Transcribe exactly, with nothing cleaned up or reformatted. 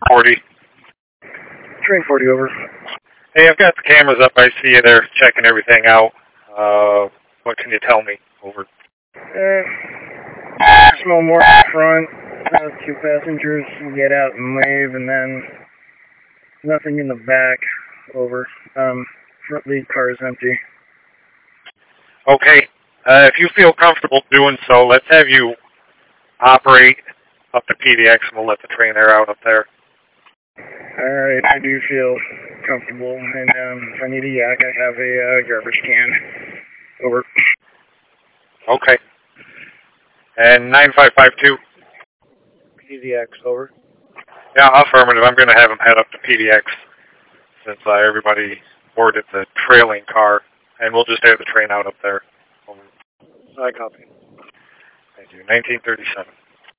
forty. Train forty over. Hey, I've got the cameras up. I see you there checking everything out. Uh, what can you tell me? Over. Uh, small more front. Uh, two passengers get out and leave, and then nothing in the back. Over. Um, front lead car is empty. Okay. Uh, if you feel comfortable doing so, let's have you operate up to P D X, and we'll let the train air out up there. Alright, I do feel comfortable, and um, if I need a yak, I have a uh, garbage can. Over. Okay. And nine five five two? P D X, over. Yeah, affirmative. I'm going to have him head up to P D X since uh, everybody boarded the trailing car, and we'll just air the train out up there. Over. I copy. Thank you. nineteen thirty-seven.